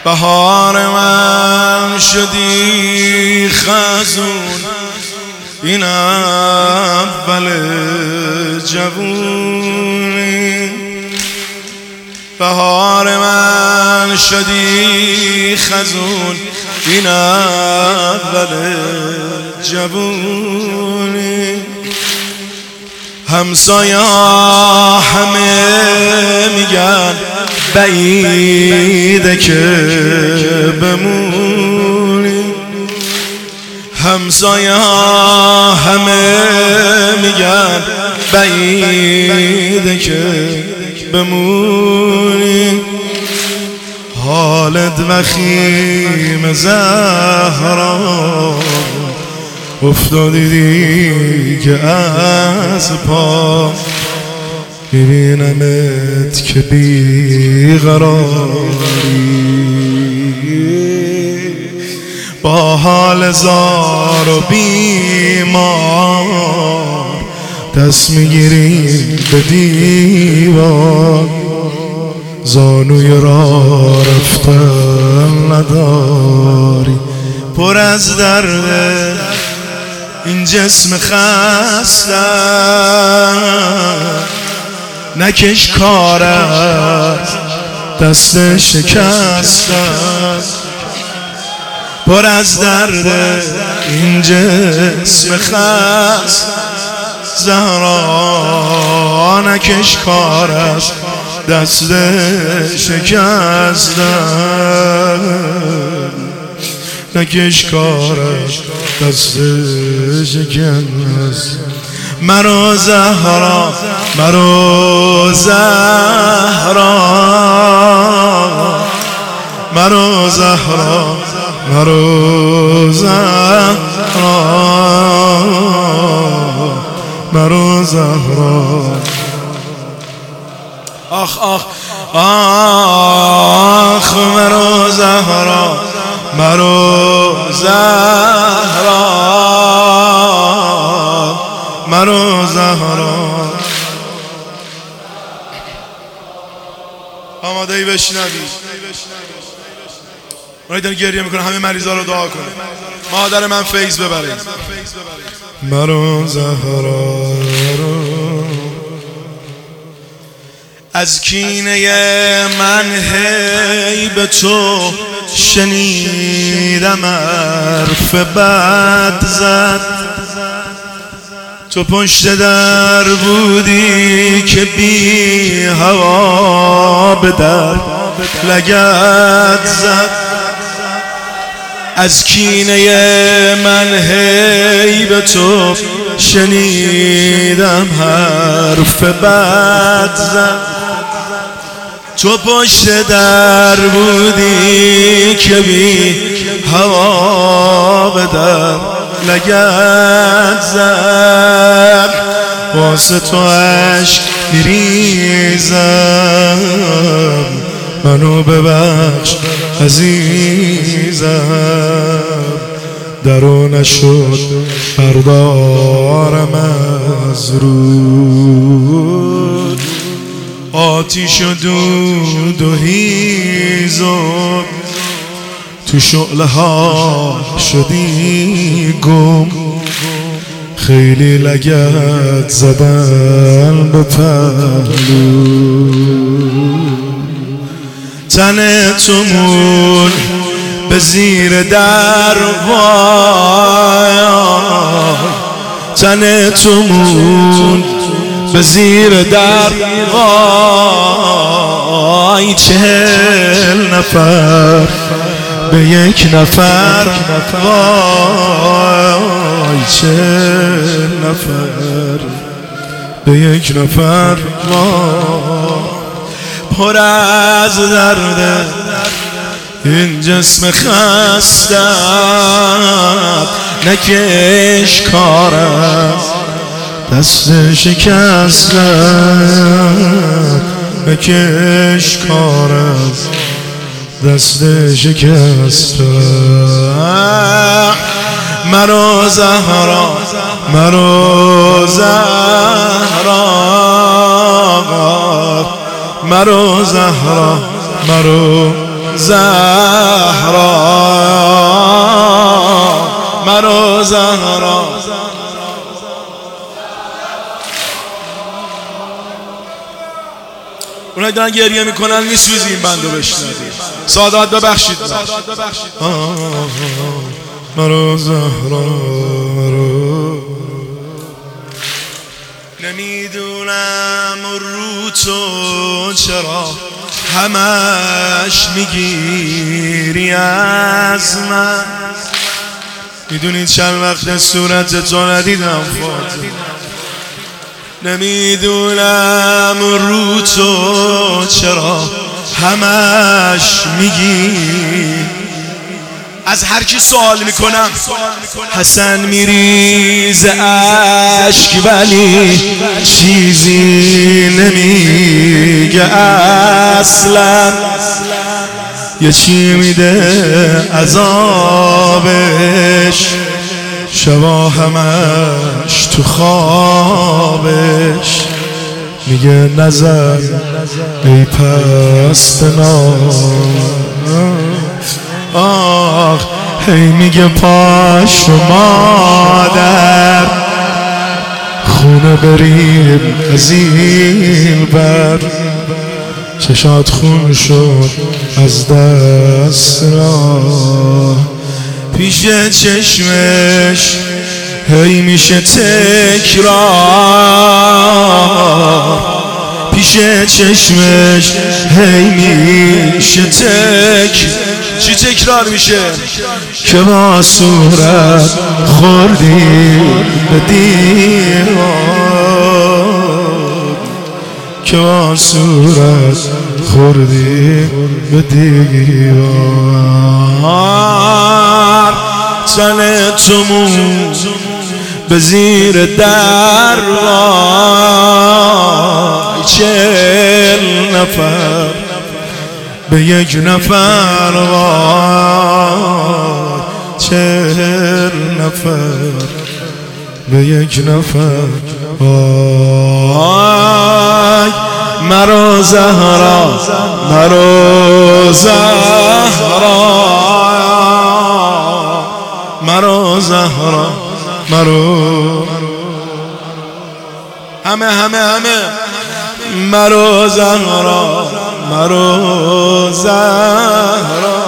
بهار من شدی خزون، این اول جوونی. بهار من شدی خزون، این اول جوونی. همسایه همه میگن بعیده که بمونی. همسایه همه میگن بعیده که بمونی. حالت وخیم زهرا، افتادی دیگه از پا. میبینمت که بیقراری، با حال زار و بیمار دست میگیری به دیوار. زانوی را رفتن نداری، پر از درده این جسم خسته. نکش کارت دست شکسته، پر از درده این جسم خسته. زهرا نکش کارت دست شکسته، نکش کارت دست شکسته. مرا زهرا، مرا زهرا، مرا زهرا، مرا زهرا، مرا زهرا. آخ آخ آخ مرا زهرا، مرا زهرا، مرا زهرا. آماده ای بشنوی؟ اونایی دارن گریه میکنن، همه مریضا رو دعا کنه مادر من فیض ببره. مرا زهرا، از کینه من هی به تو شنیدم حرف بد زد. تو پشت در بودی که بی هوا به در لگد زد. از کینه من هی به تو شنیدم حرف بد زد. تو پشت در بودی که بی هوا به در لگد زد. واسه تو عشق میریزم، منو ببخش عزیزم. درو نشد بردارم از رود، آتیش و دود و هیزم. تو شعله ها شدی گم، خیلی لگد زدن به پهلو. تن تو مون به زیر در وای، تن تو مون به زیر در وای. 40 نفر به یک نفر وای، 40 نفر به یک نفر وای. پر از درده این جسم خسته، نکش کارت دست شکسته، نکش کارت دست شکسته. مرا زهرا، مرا زهرا، مرا زهرا، مرا زهرا مرو زهرا اونایی دارن گریه میکنن میسوزی این بندو بشنوید. سادات ببخشید مرو زهرا مرو. نمیدونم رو تو چرا همش میگیری از من، میدونید چند وقت صورت تو ندیدم فاطمه. نمیدونم رو تو چرا همش میگی. از هر کی سوال میکنم حسن میریزه اشک ولی چیزی نمیگه اصلا. یه چی میده عذابش شبا همش تو خوابش. میگه نظر ای پست آخ هی میگه پاش مادر خونه بریم از این بر. چشات خون شد از دست را پیش چشمش هی میشه تکرار. پیش چشمش هی میشه چی تکرار میشه؟ که با صورت خوردی به دیوار. که با صورت خوردی به دیوار. تن تو مون به زیر در وای. 40 نفر به یک نفر وای. 40 نفر به یک نفر وای. مرو زهرا مرو زهرا مرو زهرا مرو. همه مرو زهرا مرو زهرا